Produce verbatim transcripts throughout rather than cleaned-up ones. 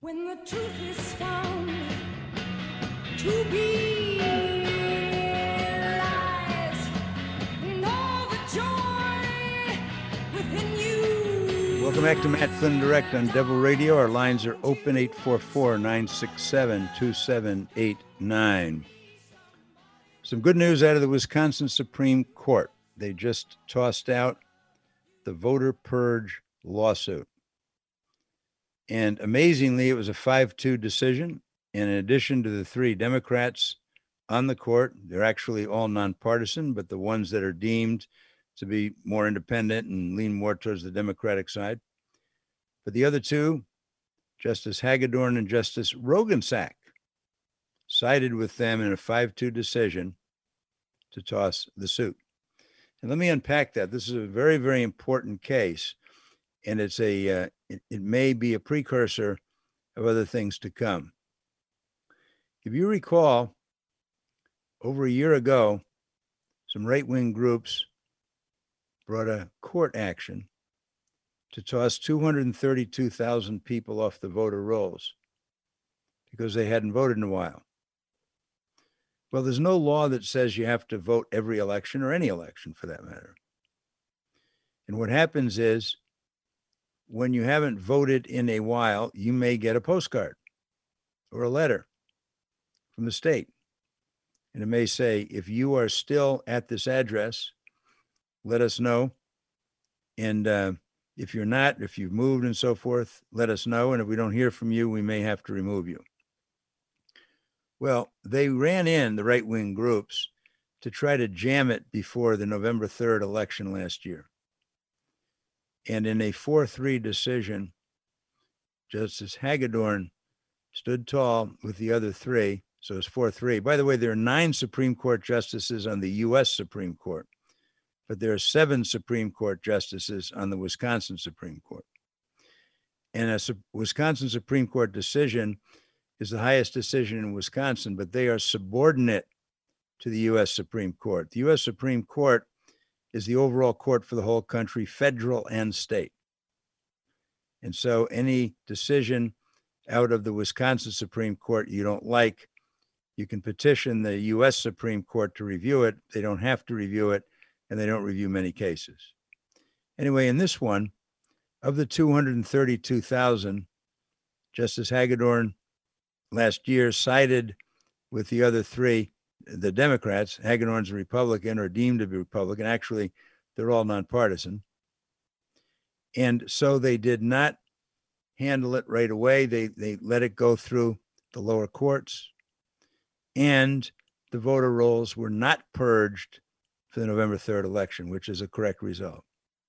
When the truth is found to be lies, and all the joy within you. Welcome back to Matt Flynn Direct on Devil Radio. Our lines are open, eight four four, nine six seven, two seven eight nine. Some good news out of the Wisconsin Supreme Court. They just tossed out the voter purge lawsuit. And amazingly, it was a five two decision. And in addition to the three Democrats on the court, they're actually all nonpartisan, but the ones that are deemed to be more independent and lean more towards the Democratic side. But the other two, Justice Hagedorn and Justice Roggensack, sided with them in a five two decision to toss the suit. And let me unpack that. This is a very, very important case. And it's a, uh, it, it may be a precursor of other things to come. If you recall, over a year ago, some right-wing groups brought a court action to toss two hundred thirty-two thousand people off the voter rolls because they hadn't voted in a while. Well, there's no law that says you have to vote every election or any election for that matter. And what happens is, when you haven't voted in a while, you may get a postcard or a letter from the state. And it may say, if you are still at this address, let us know. And uh, if you're not, if you've moved and so forth, let us know. And if we don't hear from you, we may have to remove you. Well, they ran in, the right-wing groups, to try to jam it before the November third election last year. And in a four three decision, Justice Hagedorn stood tall with the other three. So it's four three. By the way, there are nine Supreme Court justices on the U S Supreme Court, but there are seven Supreme Court justices on the Wisconsin Supreme Court. And a Su- Wisconsin Supreme Court decision is the highest decision in Wisconsin, but they are subordinate to the U S Supreme Court. The U S Supreme Court is the overall court for the whole country, federal and state. And so any decision out of the Wisconsin Supreme Court you don't like, you can petition the U S Supreme Court to review it. They don't have to review it, and they don't review many cases. Anyway, in this one, of the two hundred thirty-two thousand, Justice Hagedorn last year sided with the other three, the Democrats. Hagedorn's a Republican or deemed to be Republican. Actually, they're all nonpartisan. And so they did not handle it right away. They, they let it go through the lower courts. And the voter rolls were not purged for the November third election, which is a correct result.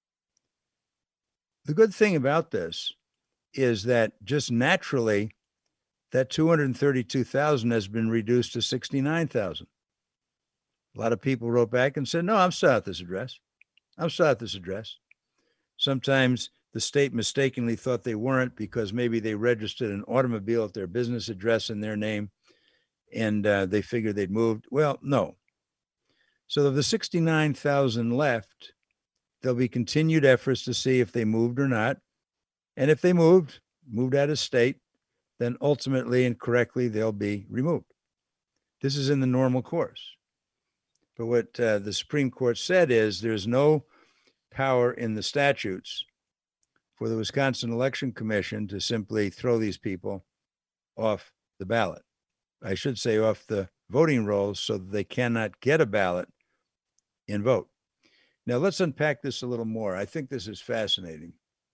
The good thing about this is that just naturally, that two hundred thirty-two thousand has been reduced to sixty-nine thousand. A lot of people wrote back and said, no, I'm still at this address. I'm still at this address. Sometimes the state mistakenly thought they weren't because maybe they registered an automobile at their business address in their name and uh, they figured they'd moved. Well, no. So of the sixty-nine thousand left, there'll be continued efforts to see if they moved or not. And if they moved, moved out of state, then ultimately and correctly, they'll be removed. This is in the normal course. But what uh, the Supreme Court said is there's no power in the statutes for the Wisconsin Election Commission to simply throw these people off the ballot. I should say off the voting rolls so that they cannot get a ballot and vote. Now, let's unpack this a little more. I think this is fascinating.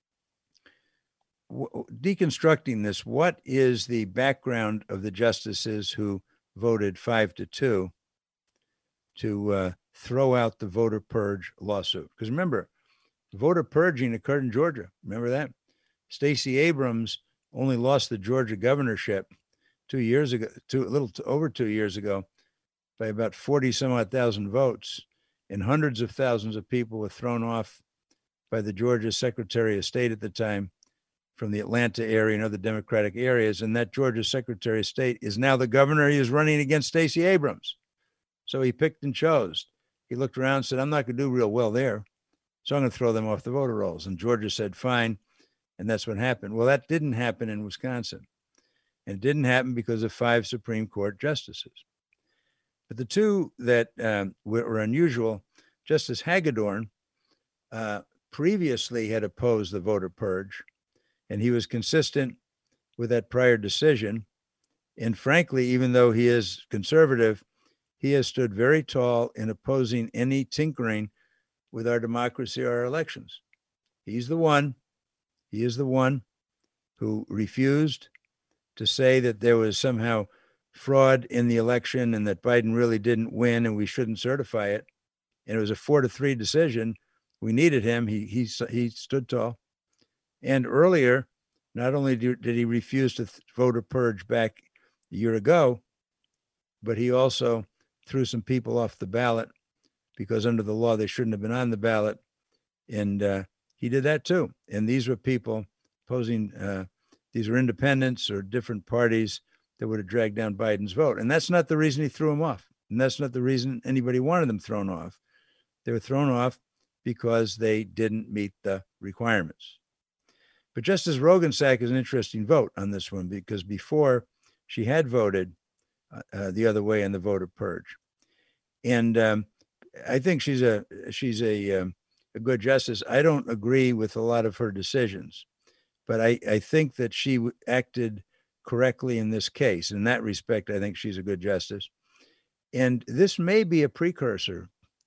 Deconstructing this, what is the background of the justices who voted five to two to uh, throw out the voter purge lawsuit? Because remember, voter purging occurred in Georgia. Remember that? Stacey Abrams only lost the Georgia governorship two years ago, two, a little t- over two years ago, by about forty some odd thousand votes, and hundreds of thousands of people were thrown off by the Georgia Secretary of State at the time from the Atlanta area and other Democratic areas. And that Georgia Secretary of State is now the governor. He is running against Stacey Abrams. So he picked and chose. He looked around and said, I'm not going to do real well there, so I'm going to throw them off the voter rolls. And Georgia said, fine. And that's what happened. Well, that didn't happen in Wisconsin. And it didn't happen because of five Supreme Court justices. But the two that um, were, were unusual, Justice Hagedorn uh, previously had opposed the voter purge, and he was consistent with that prior decision. And frankly, even though he is conservative, he has stood very tall in opposing any tinkering with our democracy or our elections. He's the one, he is the one who refused to say that there was somehow fraud in the election and that Biden really didn't win and we shouldn't certify it. And it was a four to three decision. We needed him. He he he stood tall. And earlier, not only did he refuse to vote a purge back a year ago, but he also threw some people off the ballot because under the law they shouldn't have been on the ballot. And uh, he did that too. And these were people opposing, uh, these were independents or different parties that would have dragged down Biden's vote. And that's not the reason he threw him off. And that's not the reason anybody wanted them thrown off. They were thrown off because they didn't meet the requirements. But Justice Roggensack is an interesting vote on this one because before she had voted uh, uh, the other way in the voter purge. And um, I think she's a she's a, um, a good justice. I don't agree with a lot of her decisions, but I, I think that she acted correctly in this case. In that respect, I think she's a good justice. And this may be a precursor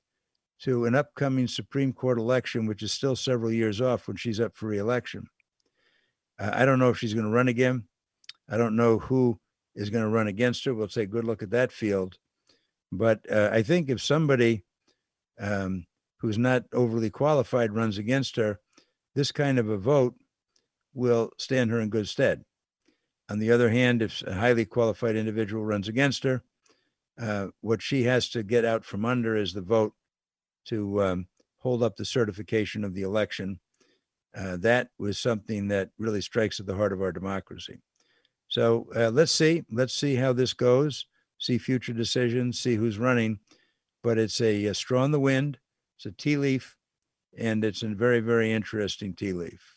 to an upcoming Supreme Court election, which is still several years off when she's up for re-election. Uh, I don't know if she's going to run again. I don't know who is going to run against her. We'll take a good look at that field. But uh, I think if somebody um, who's not overly qualified runs against her, this kind of a vote will stand her in good stead. On the other hand, if a highly qualified individual runs against her, uh, what she has to get out from under is the vote to um, hold up the certification of the election. Uh, that was something that really strikes at the heart of our democracy. So uh, let's see. Let's see how this goes, see future decisions, see who's running. But it's a, a straw in the wind. It's a tea leaf, and it's a very, very interesting tea leaf.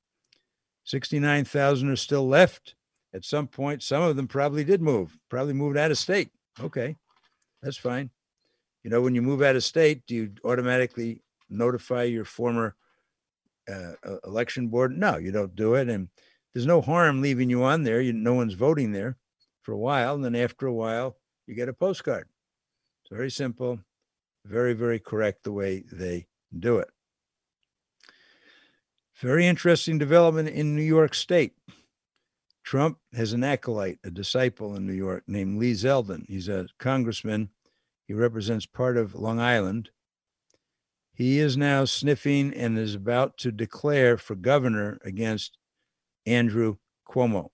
sixty-nine thousand are still left. At some point, some of them probably did move, probably moved out of state. Okay, that's fine. You know, when you move out of state, do you automatically notify your former uh, election board? No, you don't do it. And there's no harm leaving you on there. You, no one's voting there for a while. And then after a while, you get a postcard. It's very simple, very, very correct the way they do it. Very interesting development in New York State. Trump has an acolyte, a disciple in New York named Lee Zeldin. He's a congressman. He represents part of Long Island. He is now sniffing and is about to declare for governor against Andrew Cuomo.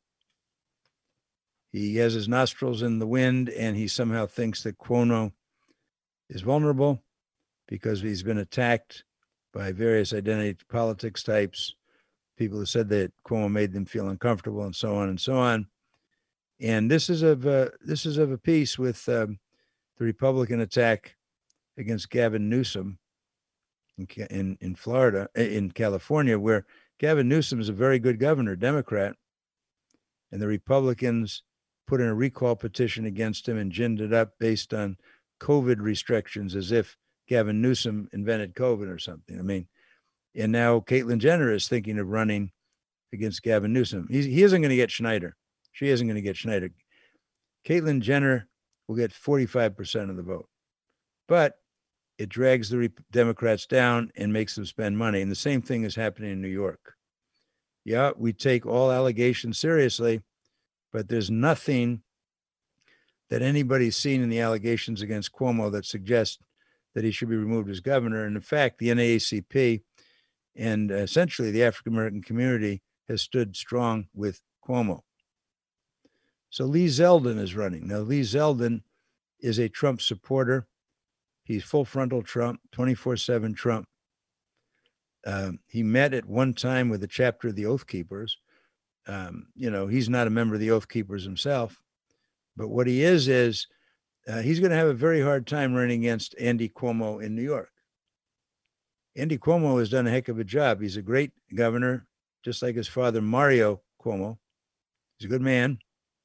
He has his nostrils in the wind, and he somehow thinks that Cuomo is vulnerable because he's been attacked by various identity politics types, people who said that Cuomo made them feel uncomfortable, and so on and so on. And this is of uh, this is of a piece with um, the Republican attack against Gavin Newsom in, in in Florida, in California, where Gavin Newsom is a very good governor, Democrat, and the Republicans put in a recall petition against him and ginned it up based on COVID restrictions, as if Gavin Newsom invented COVID or something. I mean, and now Caitlyn Jenner is thinking of running against Gavin Newsom. He's, he isn't going to get Schneider. She isn't going to get Schneider. Caitlyn Jenner will get forty-five percent of the vote. But it drags the Democrats down and makes them spend money. And the same thing is happening in New York. Yeah, we take all allegations seriously, but there's nothing that anybody's seen in the allegations against Cuomo that suggests that he should be removed as governor. And in fact, the N double A C P and essentially the African-American community has stood strong with Cuomo. So Lee Zeldin is running. Now, Lee Zeldin is a Trump supporter. He's full frontal Trump, twenty-four seven Trump. Um, he met at one time with a chapter of the Oath Keepers. Um, you know, he's not a member of the Oath Keepers himself, but what he is, is uh, he's going to have a very hard time running against Andy Cuomo in New York. Andy Cuomo has done a heck of a job. He's a great governor, just like his father, Mario Cuomo. He's a good man.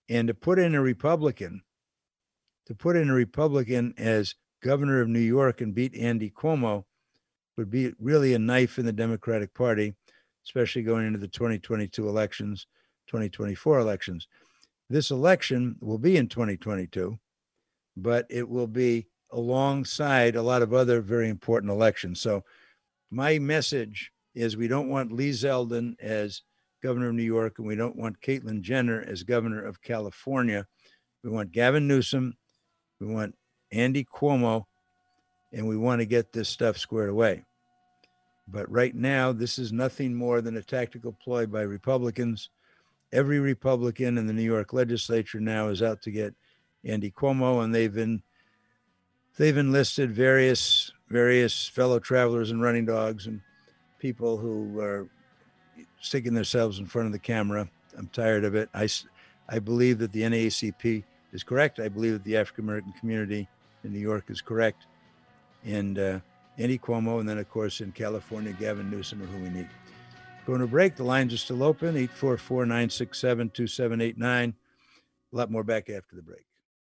And to put in a Republican, to put in a Republican as governor of New York and beat Andy Cuomo would be really a knife in the Democratic Party, especially going into the twenty twenty-two elections, twenty twenty-four elections. This election will be in twenty twenty-two, but it will be alongside a lot of other very important elections. So my message is we don't want Lee Zeldin as governor of New York, and we don't want Caitlyn Jenner as governor of California. We want Gavin Newsom, we want Andy Cuomo, and we want to get this stuff squared away. But right now, this is nothing more than a tactical ploy by Republicans. Every Republican in the New York legislature now is out to get Andy Cuomo, and they've been they've enlisted various various fellow travelers and running dogs and people who are sticking themselves in front of the camera. I'm tired of it. I, I believe that the N double A C P is correct. I believe that the African American community in New York is correct. And uh, Andy Cuomo, and then, of course, in California, Gavin Newsom are who we need. Going to break. The lines are still open, eight four four, nine six seven, two seven eight nine. A lot more back after the break.